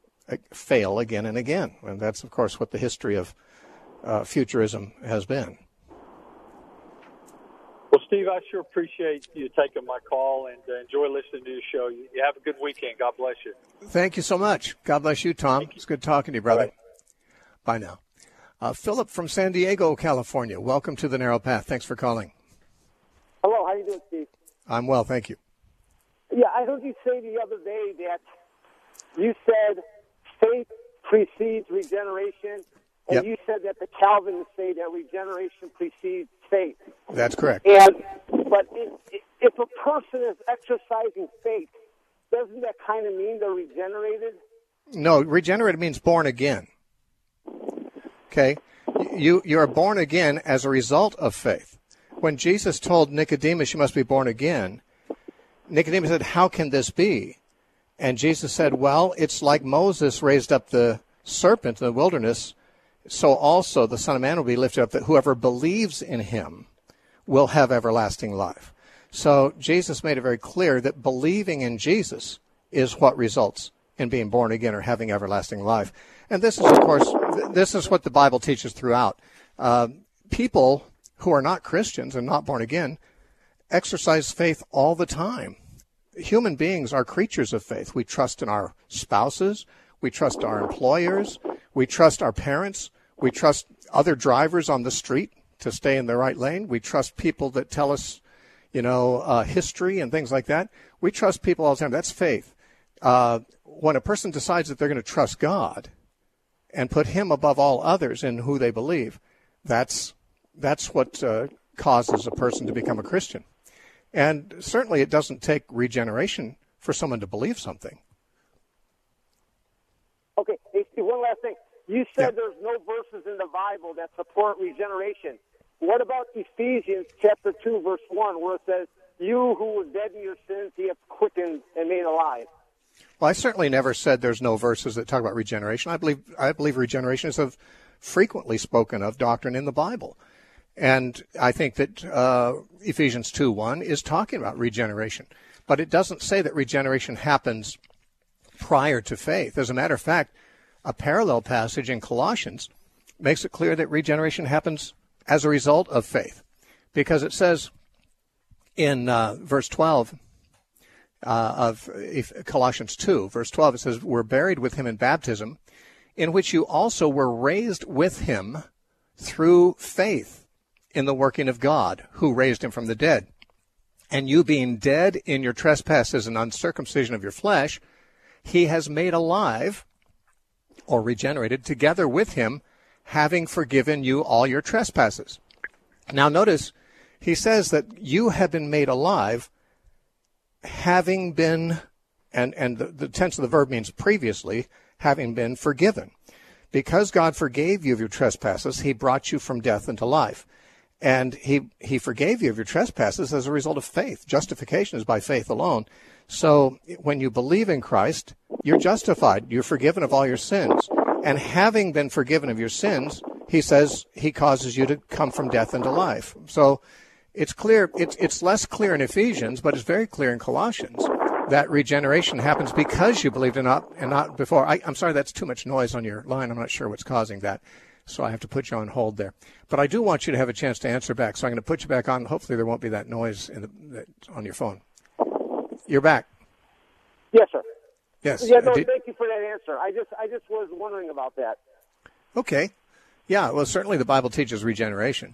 fail again and again. And that's, of course, what the history of uh, futurism has been. Well, Steve, I sure appreciate you taking my call and uh, enjoy listening to your show. You, you have a good weekend. God bless you. Thank you so much. God bless you, Tom. You. It's good talking to you, brother. Right. Bye now. Uh, Philip from San Diego, California. Welcome to the Narrow Path. Thanks for calling. Hello. How you doing, Steve? I'm well, thank you. Yeah, I heard you say the other day that you said faith precedes regeneration, and yep. you said that the Calvinists say that regeneration precedes faith. That's correct. And but if, if a person is exercising faith, doesn't that kind of mean they're regenerated? No, regenerated means born again. Okay? You, you are born again as a result of faith. When Jesus told Nicodemus, you must be born again, Nicodemus said, how can this be? And Jesus said, well, it's like Moses raised up the serpent in the wilderness, so also the Son of Man will be lifted up, that whoever believes in him will have everlasting life. So Jesus made it very clear that believing in Jesus is what results in being born again or having everlasting life. And this is, of course, this is what the Bible teaches throughout. Uh, people who are not Christians and not born again exercise faith all the time. Human beings are creatures of faith. We trust in our spouses. We trust our employers. We trust our parents. We trust other drivers on the street to stay in the right lane. We trust people that tell us, you know, uh, history and things like that. We trust people all the time. That's faith. Uh, when a person decides that they're going to trust God and put him above all others in who they believe, that's that's what uh, causes a person to become a Christian. And certainly it doesn't take regeneration for someone to believe something. Okay, hey, Steve, one last thing. You said yeah. there's no verses in the Bible that support regeneration. What about Ephesians chapter two, verse one, where it says, you who were dead in your sins, he hath quickened and made alive? Well, I certainly never said there's no verses that talk about regeneration. I believe I believe regeneration is a frequently spoken of doctrine in the Bible. And I think that uh, Ephesians two one is talking about regeneration. But it doesn't say that regeneration happens prior to faith. As a matter of fact, a parallel passage in Colossians makes it clear that regeneration happens as a result of faith. Because it says in uh, verse twelve uh, of Colossians two, verse twelve, it says, we're buried with him in baptism, in which you also were raised with him through faith in the working of God, who raised him from the dead. And you being dead in your trespasses and uncircumcision of your flesh, he has made alive, or regenerated, together with him, having forgiven you all your trespasses. Now notice, he says that you have been made alive, having been, and, and the, the tense of the verb means previously, having been forgiven. Because God forgave you of your trespasses, he brought you from death into life. And he, he forgave you of your trespasses as a result of faith. Justification is by faith alone. So when you believe in Christ, you're justified. You're forgiven of all your sins. And having been forgiven of your sins, he says he causes you to come from death into life. So it's clear, it's, it's less clear in Ephesians, but it's very clear in Colossians that regeneration happens because you believed and not, and not before. I, I'm sorry, that's too much noise on your line. I'm not sure what's causing that. So I have to put you on hold there. But I do want you to have a chance to answer back. So I'm going to put you back on. Hopefully there won't be that noise in the, that, on your phone. You're back. Yes, sir. Yes. Yeah, no, Did, thank you for that answer. I just I just was wondering about that. Okay. Yeah, well, certainly the Bible teaches regeneration.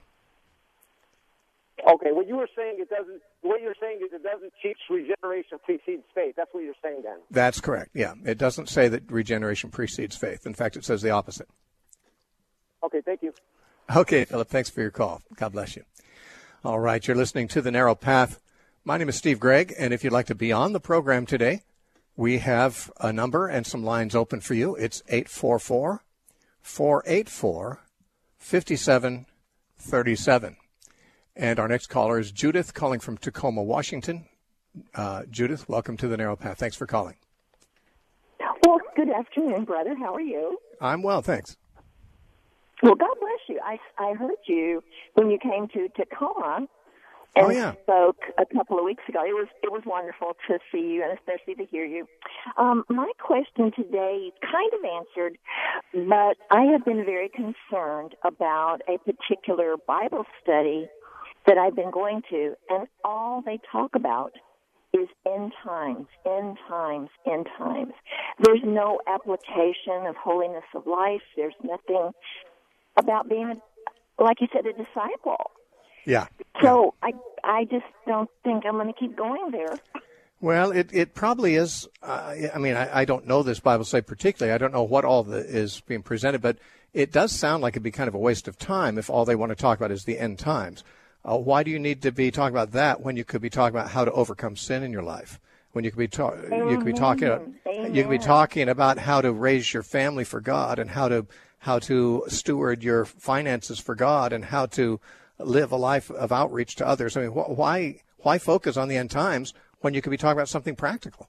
Okay, what you were saying, it doesn't, what you're saying is it doesn't teach regeneration precedes faith. That's what you're saying then. That's correct, yeah. It doesn't say that regeneration precedes faith. In fact, it says the opposite. Okay, thank you. Okay, Philip, thanks for your call. God bless you. All right, you're listening to The Narrow Path. My name is Steve Gregg, and if you'd like to be on the program today, we have a number and some lines open for you. It's eight four four, four eight four, five seven three seven. And our next caller is Judith, calling from Tacoma, Washington. Uh, Judith, welcome to The Narrow Path. Thanks for calling. Well, good afternoon, brother. How are you? I'm well, thanks. Well, God bless you. I, I heard you when you came to Tacoma and oh, yeah. spoke a couple of weeks ago. It was it was wonderful to see you and especially to hear you. Um, my question today kind of answered, but I have been very concerned about a particular Bible study that I've been going to, and all they talk about is end times, end times, end times. There's no application of holiness of life. There's nothing about being, a, like you said, a disciple. Yeah. So I, I just don't think I'm going to keep going there. Well, it, it probably is. Uh, I mean, I, I don't know this Bible study particularly. I don't know what all the, is being presented, but it does sound like it'd be kind of a waste of time if all they want to talk about is the end times. Uh, why do you need to be talking about that when you could be talking about how to overcome sin in your life? When you could be ta- you could be talking about, you could be talking about how to raise your family for God, and how to how to steward your finances for God, and how to live a life of outreach to others. I mean, wh- why why focus on the end times when you could be talking about something practical?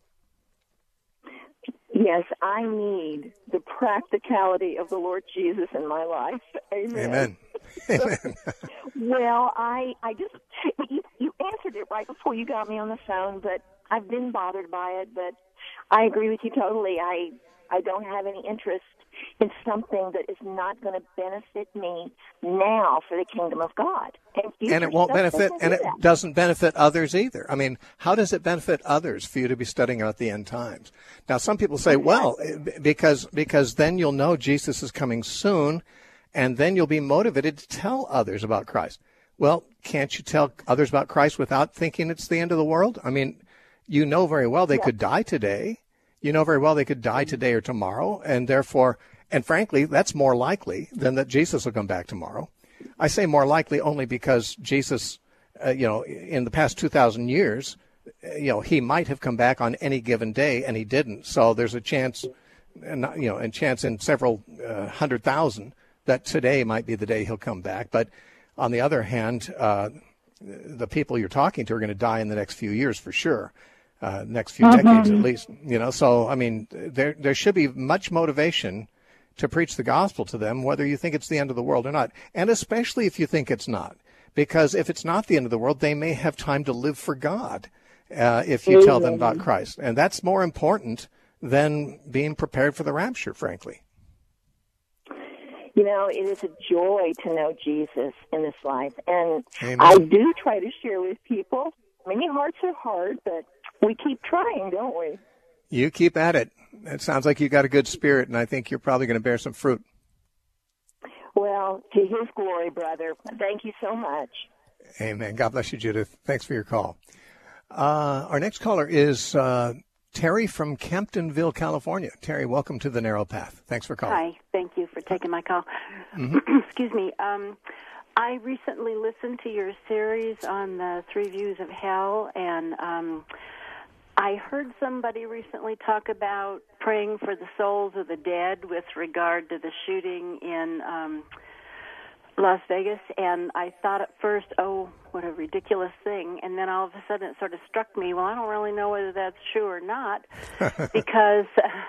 Yes, I need the practicality of the Lord Jesus in my life. Amen. Amen. Amen. Well, I, I just, you, you answered it right before you got me on the phone, but I've been bothered by it, but I agree with you totally. I, I don't have any interest in something that is not going to benefit me now for the kingdom of God. And, and it won't benefit, and it doesn't benefit others either. I mean, how does it benefit others for you to be studying about the end times? Now, some people say, well, because because then you'll know Jesus is coming soon, and then you'll be motivated to tell others about Christ. Well, can't you tell others about Christ without thinking it's the end of the world? I mean, you know very well they yeah. could die today. You know very well they could die today or tomorrow, and therefore, and frankly, that's more likely than that Jesus will come back tomorrow. I say more likely only because Jesus, uh, you know, in the past two thousand years, you know, he might have come back on any given day, and he didn't. So there's a chance, you know, and chance in several uh, hundred thousand that today might be the day he'll come back. But on the other hand, uh, the people you're talking to are going to die in the next few years for sure. Uh, next few mm-hmm. decades at least, you know. So, I mean, there there should be much motivation to preach the gospel to them, whether you think it's the end of the world or not, and especially if you think it's not. Because if it's not the end of the world, they may have time to live for God uh, if you mm-hmm. tell them about Christ. And that's more important than being prepared for the rapture, frankly. You know, it is a joy to know Jesus in this life. And Amen. I do try to share with people. Many hearts are hard, but we keep trying, don't we? You keep at it. It sounds like you got a good spirit, and I think you're probably going to bear some fruit. Well, to his glory, brother. Thank you so much. Amen. God bless you, Judith. Thanks for your call. Uh, our next caller is uh, Terry from Camptonville, California. Terry, welcome to the Narrow Path. Thanks for calling. Hi. Thank you for taking my call. Mm-hmm. Excuse me. Um, I recently listened to your series on the three views of hell, and um, I heard somebody recently talk about praying for the souls of the dead with regard to the shooting in um, Las Vegas, and I thought at first, oh, what a ridiculous thing, and then all of a sudden it sort of struck me, well, I don't really know whether that's true or not, because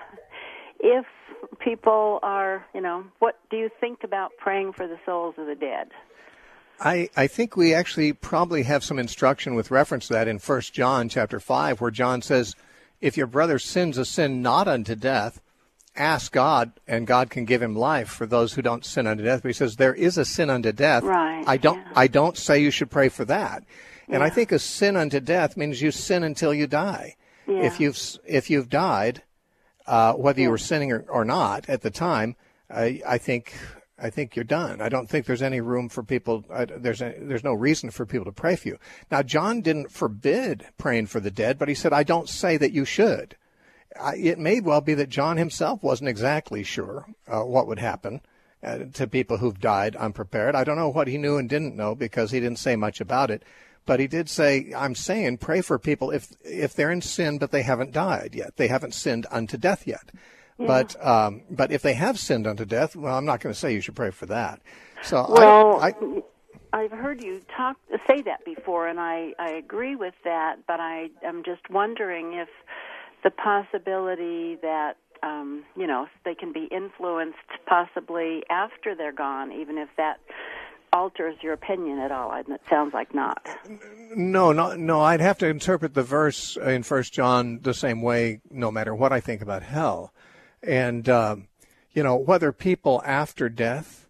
if people are, you know, what do you think about praying for the souls of the dead? I, I think we actually probably have some instruction with reference to that in First John chapter five, where John says, if your brother sins a sin not unto death, ask God, and God can give him life for those who don't sin unto death. But he says there is a sin unto death. Right. I don't yeah. I don't say you should pray for that. And yeah. I think a sin unto death means you sin until you die. Yeah. If you've if you've died, uh, whether yeah. you were sinning or, or not at the time, I, I think I think you're done. I don't think there's any room for people. Uh, there's a, there's no reason for people to pray for you. Now, John didn't forbid praying for the dead, but he said, I don't say that you should. I, it may well be that John himself wasn't exactly sure uh, what would happen uh, to people who've died unprepared. I don't know what he knew and didn't know because he didn't say much about it. But he did say, I'm saying pray for people if if they're in sin, but they haven't died yet. They haven't sinned unto death yet. Yeah. But um, but if they have sinned unto death, well, I'm not going to say you should pray for that. So well, I, I, I've heard you talk say that before, and I, I agree with that. But I am just wondering if the possibility that um, you know they can be influenced possibly after they're gone, even if that alters your opinion at all. And it sounds like not. No, no, no. I'd have to interpret the verse in First John the same way, no matter what I think about hell. And, um, you know, whether people after death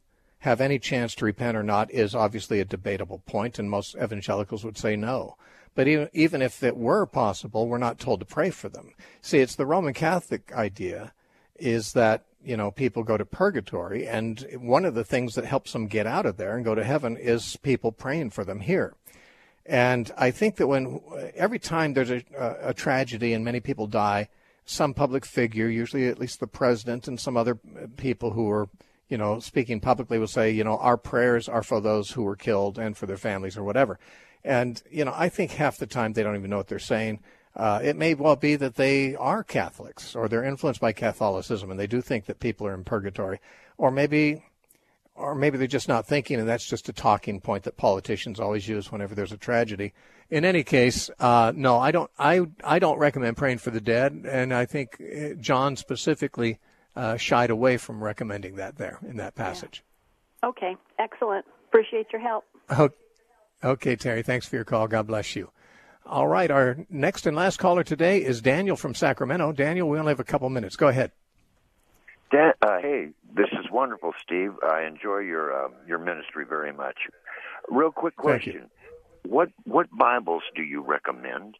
have any chance to repent or not is obviously a debatable point, and most evangelicals would say no. But even, even if it were possible, we're not told to pray for them. See, it's the Roman Catholic idea is that, you know, people go to purgatory, and one of the things that helps them get out of there and go to heaven is people praying for them here. And I think that when every time there's a, a, a tragedy and many people die, some public figure, usually at least the president and some other people who are, you know, speaking publicly will say, you know, our prayers are for those who were killed and for their families or whatever. And, you know, I think half the time they don't even know what they're saying. Uh, it may well be that they are Catholics or they're influenced by Catholicism and they do think that people are in purgatory. Or maybe or maybe they're just not thinking, and that's just a talking point that politicians always use whenever there's a tragedy. In any case, uh, no, I don't I, I don't recommend praying for the dead, and I think John specifically uh, shied away from recommending that there in that passage. Yeah. Okay, excellent. Appreciate your help. Okay. Okay, Terry, thanks for your call. God bless you. All right, our next and last caller today is Daniel from Sacramento. Daniel, we only have a couple minutes. Go ahead. Dan, uh, hey, this is wonderful, Steve. I enjoy your uh, your ministry very much. Real quick question. What what Bibles do you recommend?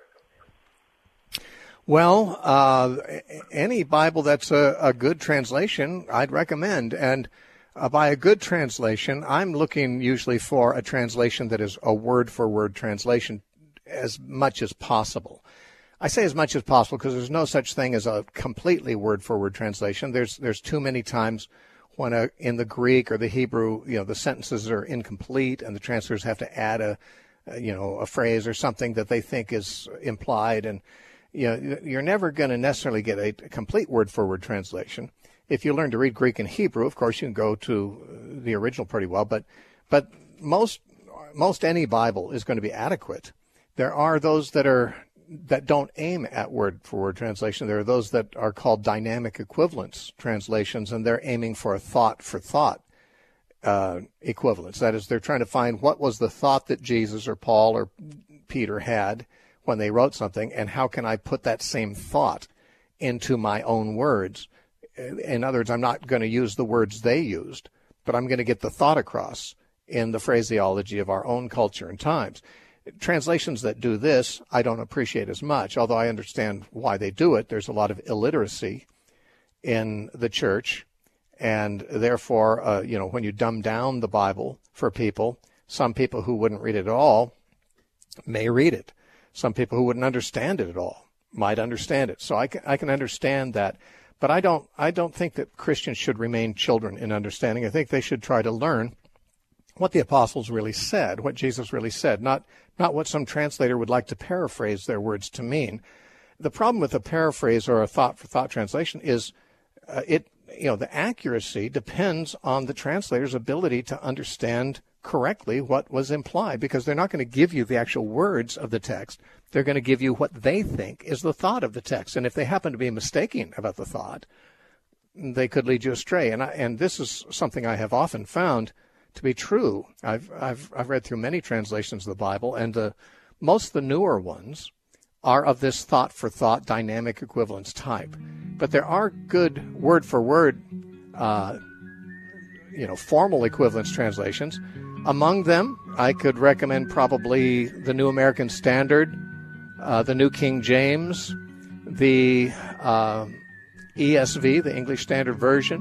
Well, uh, any Bible that's a, a good translation, I'd recommend. And Uh, by a good translation, I'm looking usually for a translation that is a word-for-word translation as much as possible. I say as much as possible because there's no such thing as a completely word-for-word translation. There's there's too many times when a, in the Greek or the Hebrew, you know, the sentences are incomplete and the translators have to add a, a you know, a phrase or something that they think is implied. And, you know, you're never going to necessarily get a complete word-for-word translation. If you learn to read Greek and Hebrew, of course, you can go to the original pretty well, but but most most any Bible is going to be adequate. There are those that are that don't aim at word-for-word translation. There are those that are called dynamic equivalence translations, and they're aiming for a thought-for-thought uh, equivalence. That is, they're trying to find what was the thought that Jesus or Paul or Peter had when they wrote something, and how can I put that same thought into my own words. In other words, I'm not going to use the words they used, but I'm going to get the thought across in the phraseology of our own culture and times. Translations that do this, I don't appreciate as much, although I understand why they do it. There's a lot of illiteracy in the church, and therefore, uh, you know, when you dumb down the Bible for people, some people who wouldn't read it at all may read it. Some people who wouldn't understand it at all might understand it. So I can, I can understand that. But I don't I don't think that Christians should remain children in understanding. I think they should try to learn what the apostles really said, what Jesus really said, not not what some translator would like to paraphrase their words to mean. The problem with a paraphrase or a thought-for-thought translation is uh, it you know the accuracy depends on the translator's ability to understand correctly what was implied, because they're not going to give you the actual words of the text. They're going to give you what they think is the thought of the text. And if they happen to be mistaken about the thought, they could lead you astray. And I, and this is something I have often found to be true. I've I've I've read through many translations of the Bible, and the most of the newer ones are of this thought for thought dynamic equivalence type. But there are good word for word uh, you know, formal equivalence translations. Among them, I could recommend probably the New American Standard, uh, the New King James, the uh, E S V, the English Standard Version.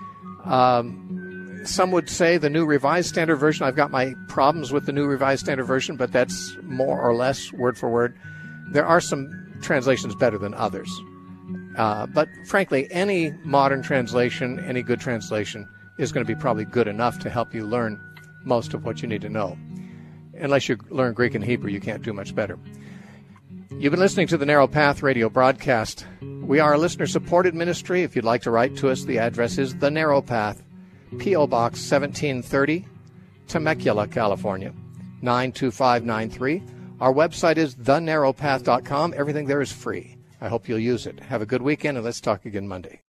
Um, some would say the New Revised Standard Version. I've got my problems with the New Revised Standard Version, but that's more or less word for word. There are some translations better than others. Uh, but frankly, any modern translation, any good translation, is going to be probably good enough to help you learn most of what you need to know. Unless you learn Greek and Hebrew, you can't do much better. You've been listening to the Narrow Path radio broadcast. We are a listener-supported ministry. If you'd like to write to us, the address is The Narrow Path, P O. Box seventeen thirty, Temecula, California, nine two five nine three. Our website is the narrow path dot com. Everything there is free. I hope you'll use it. Have a good weekend, and let's talk again Monday.